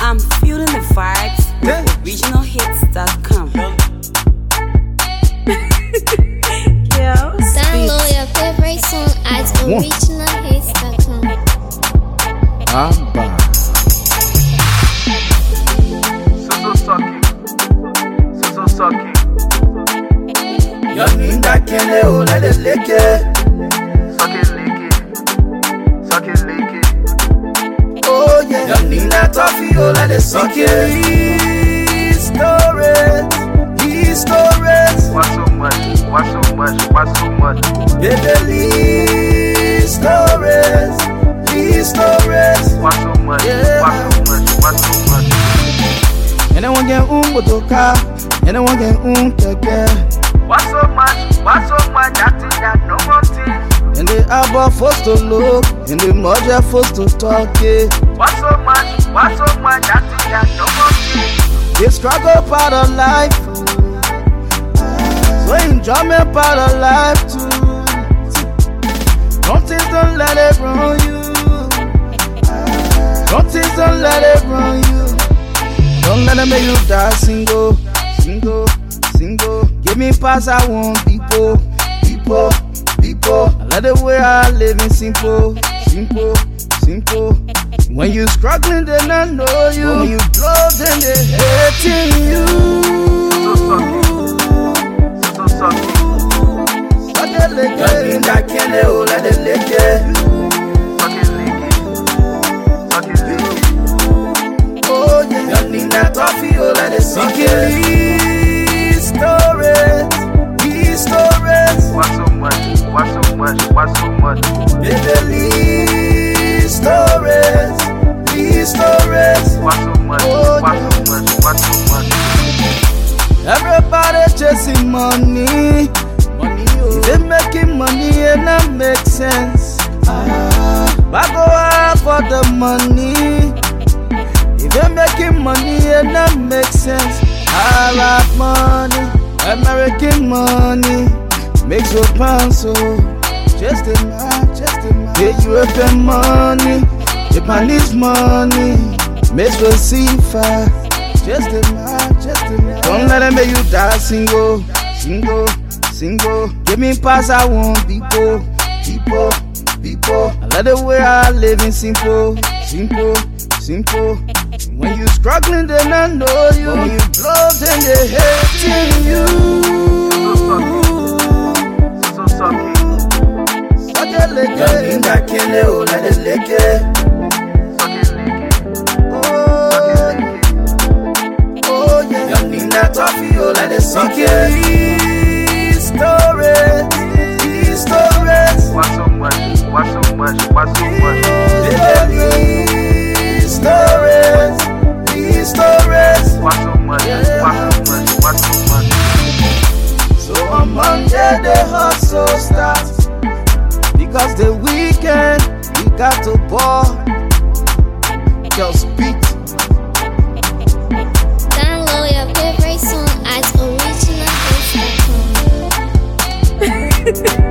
I'm feeling the vibes with originalhits.com. Download your favorite song at originalhits.com. So sucking. Your ninja kele o let it lick it. Suck it. Oh yeah. Your ninja toffee o let it suck it. Stories. What's so much? Baby, stories. What's so much? Anyone get botoka, anyone get keke. What's so much? That thing that no more thing. And the abba forced to look, and the mother forced to talk it. What's so much? That thing that no more thing. The struggle part of life, so enjoyment part of life too. Don't let it run you. Don't let it run you. Don't let them make you die single. Give me pass, I want people. I like the way I live in simple. When you struggling, then I know you. When you blow, then they hating you. So sucking. Ninja kele o let it lick it. Suck it. Oh yeah. Your ninja toffee o let it suck it. Stories. What's so much? Baby, stories. What's so much? Everybody chasing money. If they making money and that makes sense. I go out for the money. If they making money and that makes sense. I like money, American money. Makes your pounds so just a man. Yeah, you have the money, Japanese money. Makes you see fast. Just a man. Don't let them make you die single. Give me pass, I want people. I like the way I live in simple. When you struggling, then I know you. When you blow, then they hating you. So sucking. Suck it, lick it. Ninja kele o let it lick it. Oh yeah. Your ninja toffee o let it suck it. Stories. What's so much? Baby, stories. What's so much? So on Monday the hustle starts, because the weekend we got to ball. Just beat. Download your favorite song at originalhits.com.